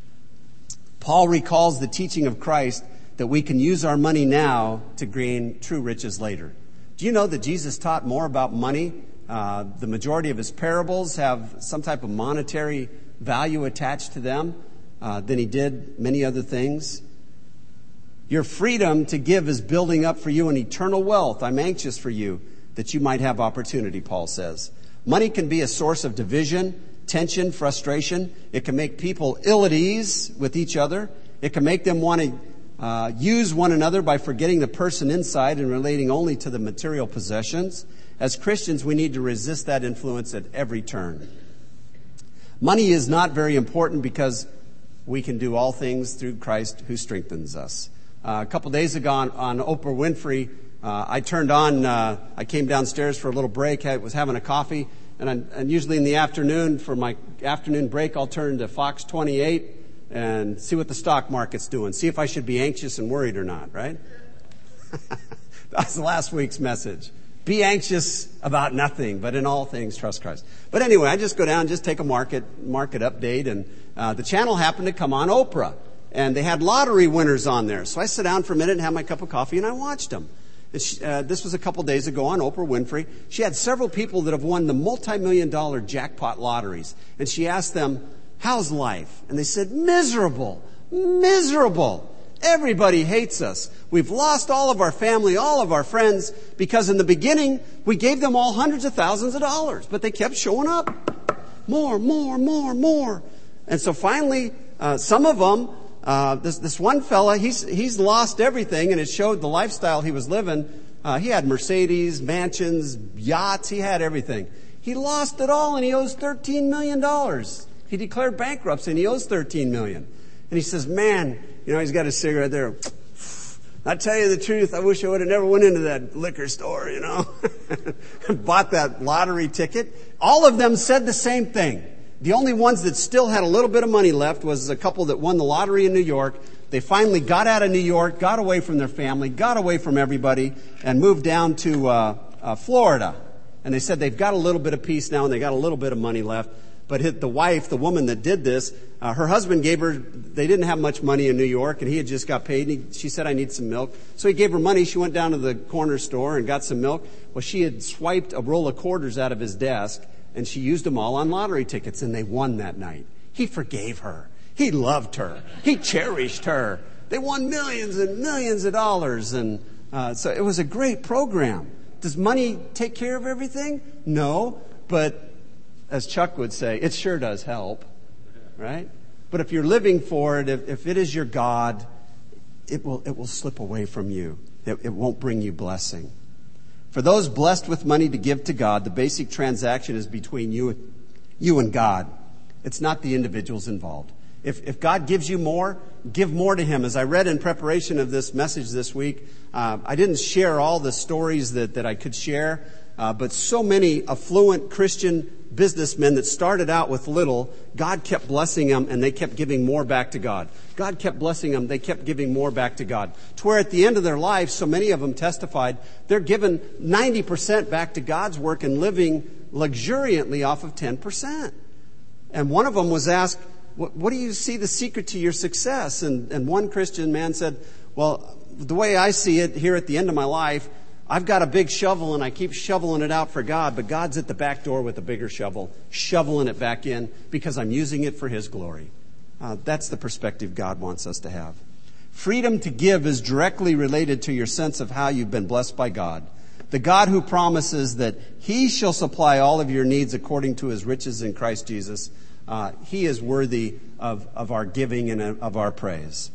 Speaker 2: Paul recalls the teaching of Christ that we can use our money now to gain true riches later. Do you know that Jesus taught more about money? Uh, the majority of his parables have some type of monetary value attached to them uh, than he did many other things. Your freedom to give is building up for you an eternal wealth. I'm anxious for you that you might have opportunity, Paul says. Money can be a source of division, tension, frustration. It can make people ill at ease with each other. It can make them want to uh, use one another by forgetting the person inside and relating only to the material possessions. As Christians, we need to resist that influence at every turn. Money is not very important because we can do all things through Christ who strengthens us. Uh, a couple days ago on, on Oprah Winfrey, uh, I turned on, uh, I came downstairs for a little break, I was having a coffee, and, I, and usually in the afternoon, for my afternoon break, I'll turn to Fox twenty-eight and see what the stock market's doing, see if I should be anxious and worried or not, right? That's last week's message. Be anxious about nothing, but in all things trust Christ. But anyway, I just go down, just take a market market update, and uh, the channel happened to come on Oprah. And they had lottery winners on there. So I sat down for a minute and had my cup of coffee and I watched them. And she, uh, this was a couple days ago on Oprah Winfrey. She had several people that have won the multi-million dollar jackpot lotteries. And she asked them, how's life? And they said, miserable, miserable. Everybody hates us. We've lost all of our family, all of our friends, because in the beginning, we gave them all hundreds of thousands of dollars. But they kept showing up. More, more, more, more. And so finally, uh, some of them, Uh, this, this one fella, he's, he's lost everything, and it showed the lifestyle he was living. Uh, he had Mercedes, mansions, yachts, he had everything. He lost it all, and he owes thirteen million dollars. He declared bankruptcy, and he owes thirteen million dollars. And he says, man, you know, he's got a cigarette there. I tell you the truth, I wish I would have never went into that liquor store, you know, bought that lottery ticket. All of them said the same thing. The only ones that still had a little bit of money left was a couple that won the lottery in New York. They finally got out of New York, got away from their family, got away from everybody, and moved down to uh, uh, Florida. And they said they've got a little bit of peace now and they got a little bit of money left. But hit the wife, the woman that did this, uh, her husband gave her, they didn't have much money in New York, and he had just got paid. And he, she said, I need some milk. So he gave her money. She went down to the corner store and got some milk. Well, she had swiped a roll of quarters out of his desk, and she used them all on lottery tickets, and they won that night. He forgave her. He loved her. He cherished her. They won millions and millions of dollars, and uh, so it was a great program. Does money take care of everything? No, but as Chuck would say, it sure does help, right? But if you're living for it, if, if it is your God, it will it will slip away from you. It, it won't bring you blessing. For those blessed with money to give to God, the basic transaction is between you, you and God. It's not the individuals involved. If, if God gives you more, give more to Him. As I read in preparation of this message this week, uh, I didn't share all the stories that, that I could share, uh, but so many affluent Christian businessmen that started out with little, God kept blessing them and they kept giving more back to God. God kept blessing them, they kept giving more back to God. To where at the end of their life, so many of them testified, they're giving ninety percent back to God's work and living luxuriantly off of ten percent. And one of them was asked, what, what do you see the secret to your success? And, and one Christian man said, well, the way I see it here at the end of my life, I've got a big shovel and I keep shoveling it out for God, but God's at the back door with a bigger shovel, shoveling it back in because I'm using it for His glory. Uh, that's the perspective God wants us to have. Freedom to give is directly related to your sense of how you've been blessed by God. The God who promises that He shall supply all of your needs according to His riches in Christ Jesus, uh, He is worthy of, of our giving and of our praise.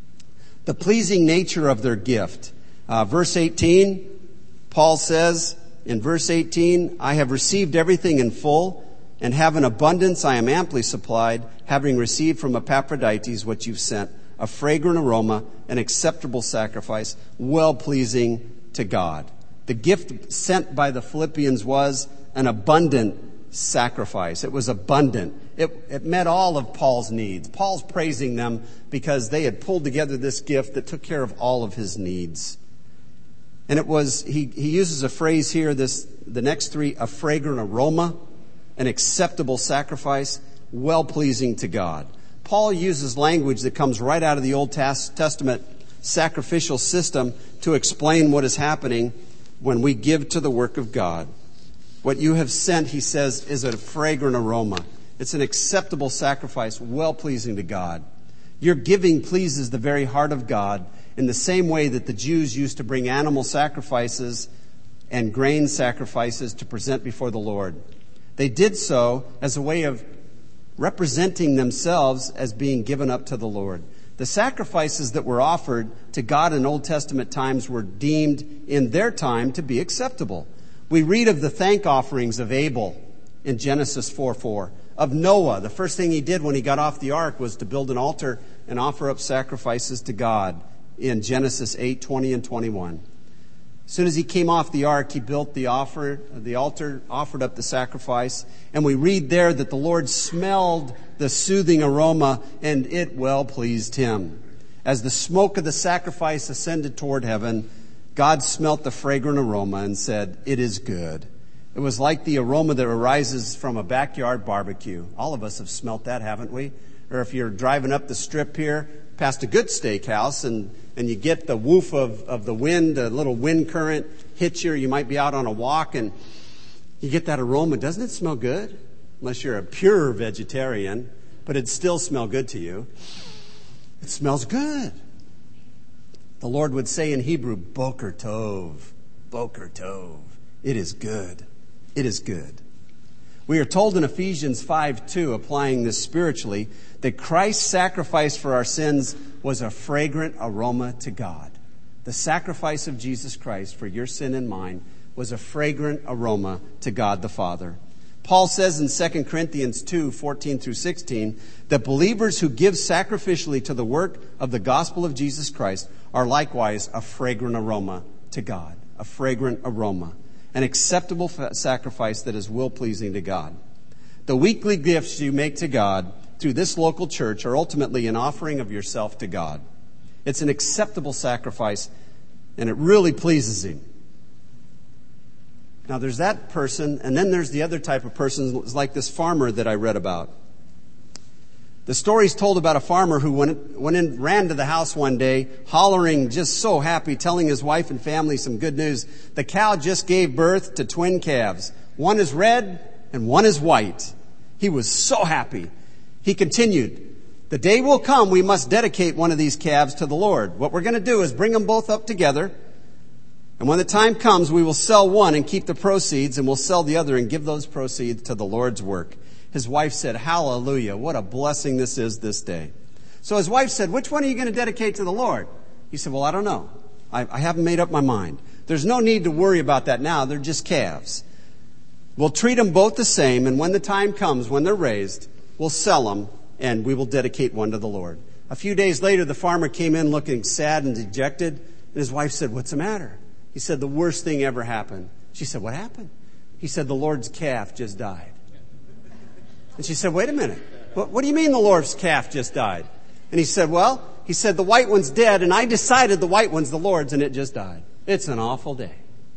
Speaker 2: The pleasing nature of their gift. Uh, verse eighteen, Paul says in verse eighteen, I have received everything in full and have an abundance. I am amply supplied, having received from Epaphroditus what you've sent, a fragrant aroma, an acceptable sacrifice, well-pleasing to God. The gift sent by the Philippians was an abundant sacrifice. It was abundant. It, it met all of Paul's needs. Paul's praising them because they had pulled together this gift that took care of all of his needs. And it was, he, he uses a phrase here, this, the next three, a fragrant aroma, an acceptable sacrifice, well-pleasing to God. Paul uses language that comes right out of the Old Testament sacrificial system to explain what is happening when we give to the work of God. What you have sent, he says, is a fragrant aroma. It's an acceptable sacrifice, well-pleasing to God. Your giving pleases the very heart of God in the same way that the Jews used to bring animal sacrifices and grain sacrifices to present before the Lord. They did so as a way of representing themselves as being given up to the Lord. The sacrifices that were offered to God in Old Testament times were deemed in their time to be acceptable. We read of the thank offerings of Abel in Genesis four four. Of Noah, the first thing he did when he got off the ark was to build an altar and offer up sacrifices to God in Genesis eight twenty and twenty-one. As soon as he came off the ark, he built the offer, the altar, offered up the sacrifice. And we read there that the Lord smelled the soothing aroma and it well pleased him. As the smoke of the sacrifice ascended toward heaven, God smelt the fragrant aroma and said, it is good. It was like the aroma that arises from a backyard barbecue. All of us have smelt that, haven't we? Or if you're driving up the strip here past a good steakhouse and, and you get the woof of, of the wind, a little wind current hits you, or you might be out on a walk and you get that aroma. Doesn't it smell good? Unless you're a pure vegetarian, but it'd still smell good to you. It smells good. The Lord would say in Hebrew, Boker Tov, Boker Tov. It is good. It is good. We are told in Ephesians five two, applying this spiritually, that Christ's sacrifice for our sins was a fragrant aroma to God. The sacrifice of Jesus Christ for your sin and mine was a fragrant aroma to God the Father. Paul says in Second Corinthians two fourteen through sixteen, that believers who give sacrificially to the work of the gospel of Jesus Christ are likewise a fragrant aroma to God. A fragrant aroma. An acceptable sacrifice that is will-pleasing to God. The weekly gifts you make to God through this local church are ultimately an offering of yourself to God. It's an acceptable sacrifice, and it really pleases Him. Now, there's that person, and then there's the other type of person, like this farmer that I read about. The story's told about a farmer who went, went in, ran to the house one day, hollering, just so happy, telling his wife and family some good news. The cow just gave birth to twin calves. One is red and one is white. He was so happy. He continued, the day will come we must dedicate one of these calves to the Lord. What we're going to do is bring them both up together. And when the time comes, we will sell one and keep the proceeds, and we'll sell the other and give those proceeds to the Lord's work. His wife said, hallelujah, what a blessing this is this day. So his wife said, which one are you going to dedicate to the Lord? He said, well, I don't know. I, I haven't made up my mind. There's no need to worry about that now. They're just calves. We'll treat them both the same, and when the time comes, when they're raised, we'll sell them, and we will dedicate one to the Lord. A few days later, the farmer came in looking sad and dejected, and his wife said, what's the matter? He said, the worst thing ever happened. She said, what happened? He said, the Lord's calf just died. And she said, wait a minute. What, what do you mean the Lord's calf just died? And he said, well, he said, the white one's dead, and I decided the white one's the Lord's, and it just died. It's an awful day.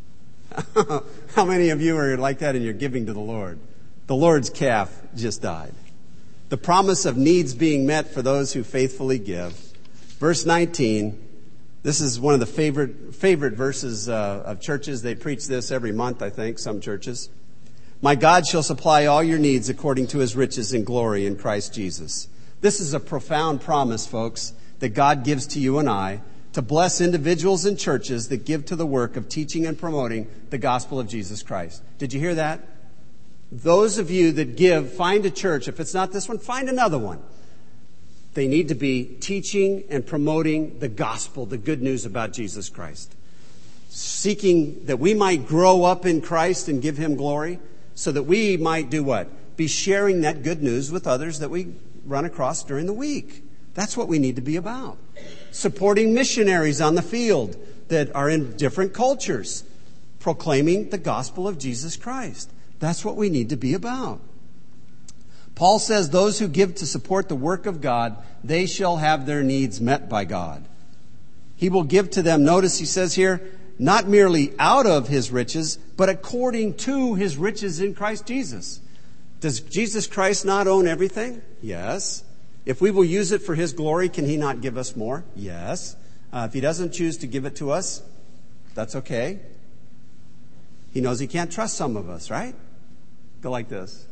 Speaker 2: How many of you are like that and you're giving to the Lord? The Lord's calf just died. The promise of needs being met for those who faithfully give. Verse nineteen. This is one of the favorite favorite verses uh, of churches. They preach this every month, I think, some churches. My God shall supply all your needs according to His riches in glory in Christ Jesus. This is a profound promise, folks, that God gives to you and I to bless individuals and churches that give to the work of teaching and promoting the gospel of Jesus Christ. Did you hear that? Those of you that give, find a church. If it's not this one, find another one. They need to be teaching and promoting the gospel, the good news about Jesus Christ. Seeking that we might grow up in Christ and give Him glory, so that we might do what? Be sharing that good news with others that we run across during the week. That's what we need to be about. Supporting missionaries on the field that are in different cultures, proclaiming the gospel of Jesus Christ. That's what we need to be about. Paul says those who give to support the work of God, they shall have their needs met by God. He will give to them, notice he says here, not merely out of His riches, but according to His riches in Christ Jesus. Does Jesus Christ not own everything? Yes. If we will use it for His glory, can He not give us more? Yes. Uh, if He doesn't choose to give it to us, that's okay. He knows He can't trust some of us, right? Go like this.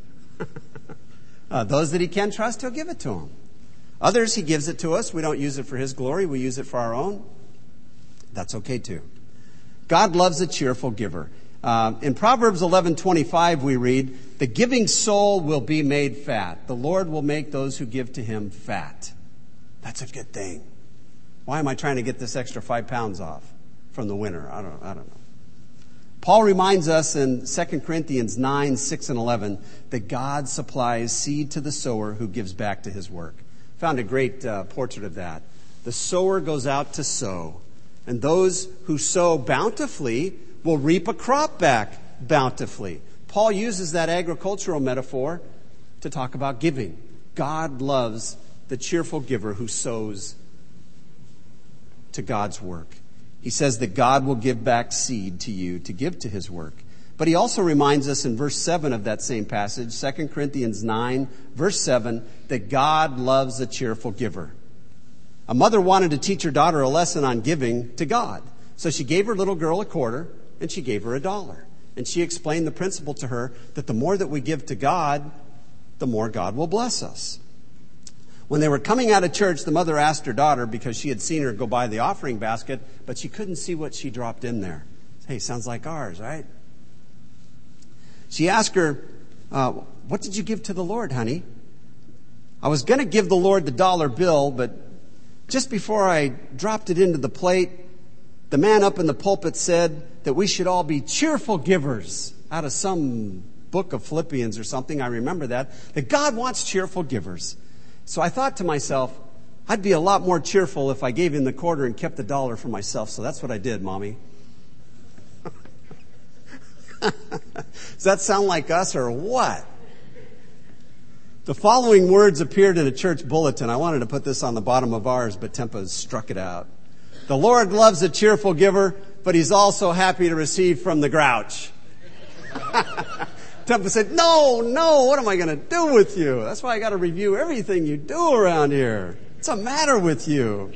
Speaker 2: Uh, those that He can trust, He'll give it to them. Others, He gives it to us. We don't use it for His glory. We use it for our own. That's okay too. God loves a cheerful giver. Uh, in Proverbs eleven twenty-five, we read, the giving soul will be made fat. The Lord will make those who give to Him fat. That's a good thing. Why am I trying to get this extra five pounds off from the winter? I don't, I don't know. Paul reminds us in Second Corinthians nine, six, and eleven that God supplies seed to the sower who gives back to his work. Found a great uh, portrait of that. The sower goes out to sow, and those who sow bountifully will reap a crop back bountifully. Paul uses that agricultural metaphor to talk about giving. God loves the cheerful giver who sows to God's work. He says that God will give back seed to you to give to His work. But he also reminds us in verse seven of that same passage, Second Corinthians nine, verse seven, that God loves a cheerful giver. A mother wanted to teach her daughter a lesson on giving to God. So she gave her little girl a quarter and she gave her a dollar. And she explained the principle to her that the more that we give to God, the more God will bless us. When they were coming out of church, the mother asked her daughter, because she had seen her go by the offering basket, but she couldn't see what she dropped in there. Hey, sounds like ours, right? She asked her, uh, what did you give to the Lord, honey? I was going to give the Lord the dollar bill, but just before I dropped it into the plate, the man up in the pulpit said that we should all be cheerful givers, out of some book of Philippians or something. I remember that, that God wants cheerful givers. So I thought to myself, I'd be a lot more cheerful if I gave him the quarter and kept the dollar for myself. So that's what I did, Mommy. Does that sound like us or what? The following words appeared in a church bulletin. I wanted to put this on the bottom of ours, but Tempa struck it out. The Lord loves a cheerful giver, but he's also happy to receive from the grouch. Tempa said, no, no, what am I going to do with you? That's why I got to review everything you do around here. What's the matter with you?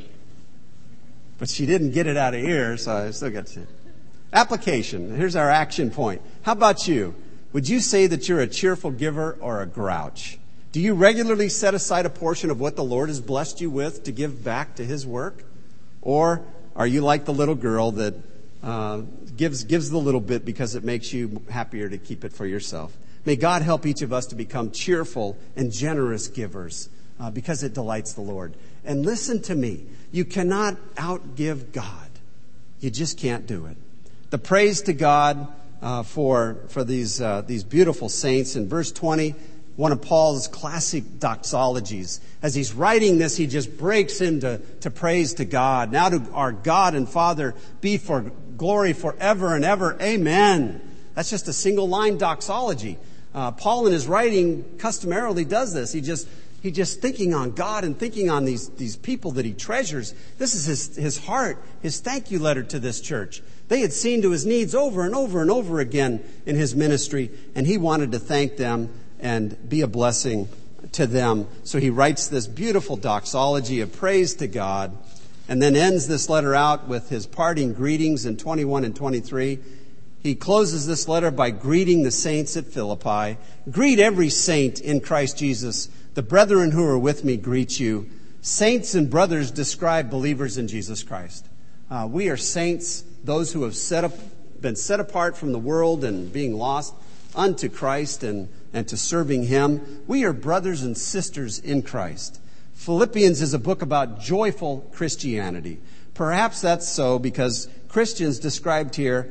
Speaker 2: But she didn't get it out of here, so I still got to. Application. Here's our action point. How about you? Would you say that you're a cheerful giver or a grouch? Do you regularly set aside a portion of what the Lord has blessed you with to give back to his work? Or are you like the little girl that uh, gives gives the little bit because it makes you happier to keep it for yourself? May God help each of us to become cheerful and generous givers uh, because it delights the Lord. And listen to me. You cannot outgive God. You just can't do it. The praise to God uh, for for these uh, these beautiful saints in verse twenty. One of Paul's classic doxologies. As he's writing this, he just breaks into to praise to God. Now to our God and Father be for glory forever and ever. Amen. That's just a single line doxology. Uh, Paul in his writing customarily does this. He just he just thinking on God and thinking on these, these people that he treasures. This is his, his heart, his thank you letter to this church. They had seen to his needs over and over and over again in his ministry, and he wanted to thank them and be a blessing to them. So he writes this beautiful doxology of praise to God, and then ends this letter out with his parting greetings in twenty-one and twenty-three. He closes this letter by greeting the saints at Philippi. Greet every saint in Christ Jesus. The brethren who are with me greet you. Saints and brothers describe believers in Jesus Christ. Uh, we are saints, those who have set up, been set apart from the world and being lost unto Christ and and to serving him. We are brothers and sisters in Christ. Philippians is a book about joyful Christianity. Perhaps that's so because Christians described here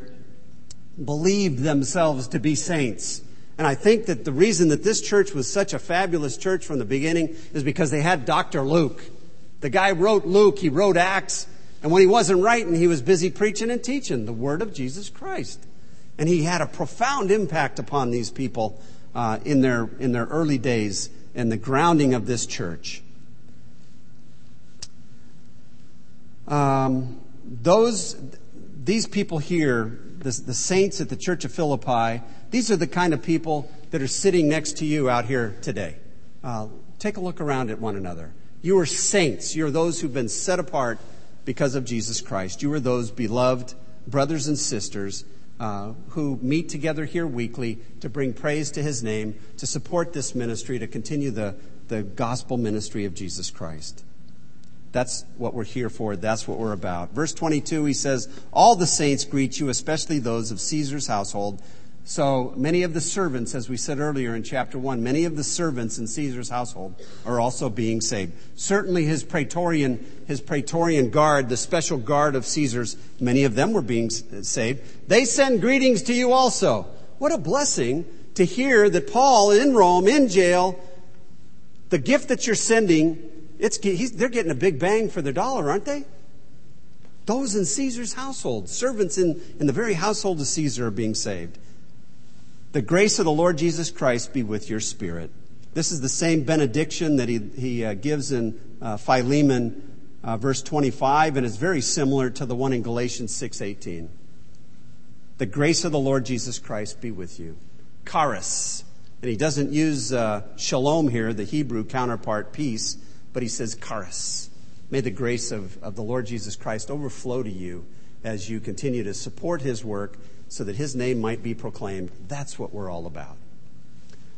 Speaker 2: believed themselves to be saints. And I think that the reason that this church was such a fabulous church from the beginning is because they had Doctor Luke. The guy wrote Luke, he wrote Acts, and when he wasn't writing, he was busy preaching and teaching the word of Jesus Christ. And he had a profound impact upon these people Uh, in their in their early days and the grounding of this church. Um, those these people here, the, the saints at the Church of Philippi, these are the kind of people that are sitting next to you out here today. Uh, take a look around at one another. You are saints. You are those who've been set apart because of Jesus Christ. You are those beloved brothers and sisters Uh, who meet together here weekly to bring praise to his name, to support this ministry, to continue the, the gospel ministry of Jesus Christ. That's what we're here for. That's what we're about. Verse twenty-two, he says, all the saints greet you, especially those of Caesar's household. So many of the servants, as we said earlier in chapter one, many of the servants in Caesar's household are also being saved. Certainly his praetorian, his praetorian guard, the special guard of Caesar's, many of them were being saved. They send greetings to you also. What a blessing to hear that Paul in Rome, in jail, the gift that you're sending, it's, he's, they're getting a big bang for their dollar, aren't they? Those in Caesar's household, servants in, in the very household of Caesar are being saved. The grace of the Lord Jesus Christ be with your spirit. This is the same benediction that he, he uh, gives in uh, Philemon, uh, verse twenty-five, and it's very similar to the one in Galatians six eighteen. The grace of the Lord Jesus Christ be with you. Charis. And he doesn't use uh, shalom here, the Hebrew counterpart, peace, but he says charis. May the grace of, of the Lord Jesus Christ overflow to you as you continue to support his work so that his name might be proclaimed. That's what we're all about.